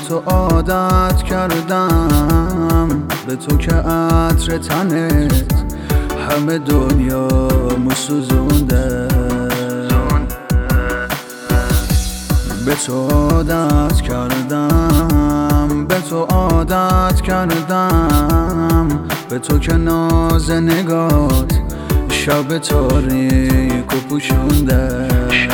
تو عادت کردم، به تو که عطر تنت همه دنیا مسوزونده. به تو عادت کردم، به تو عادت کردم، به تو که ناز نگات شب تاریک و پوشونده.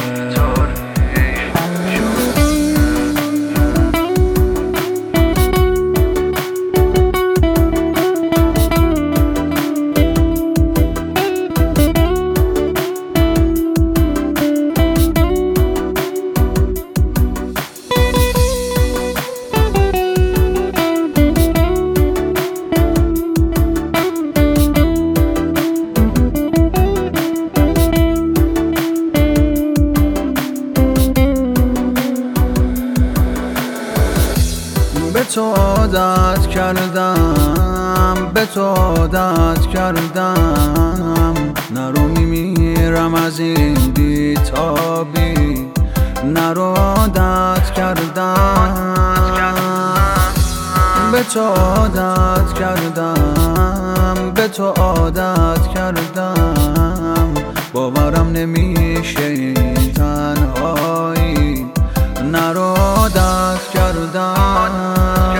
به تو عادت کردم، به تو عادت کردم، نرو میمیرم از این بیتابی، نرو عادت کردم. به تو عادت کردم، به تو عادت کردم، باورم نمیشه این تنهایی، نرو عادت کردم.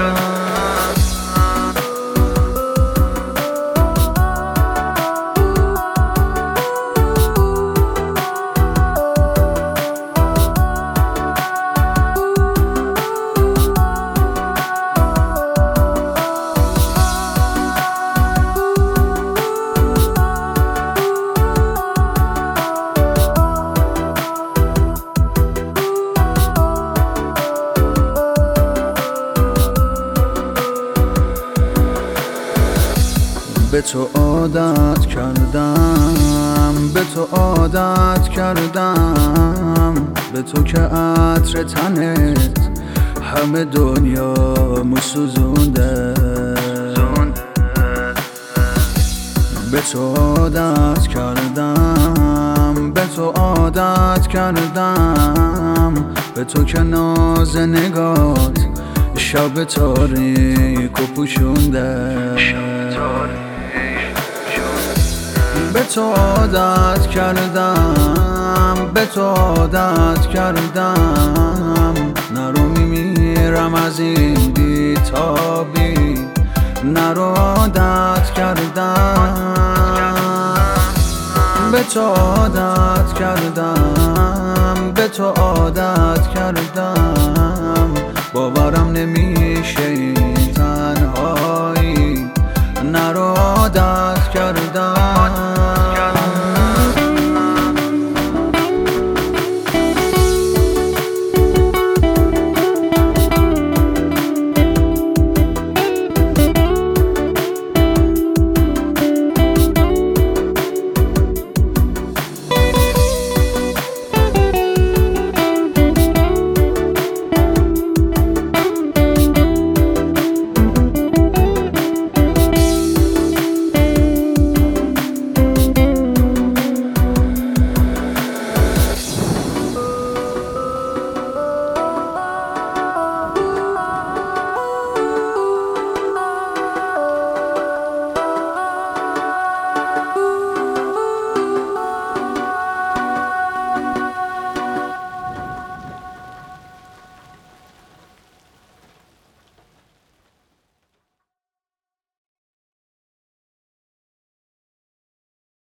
به تو عادت کردم، به تو عادت کردم، به تو که عطر تنت همه دنیا مسوزونده. به تو عادت کردم، به تو عادت کردم، به تو که ناز نگات شب تاریک و پوشونده. به تو عادت کردم، به تو عادت کردم، نرو میمیرم از این بیتابی، نرو عادت کردم. به تو عادت کردم، به تو عادت کردم، باورم نمیشه این تنهایی، نرو عادت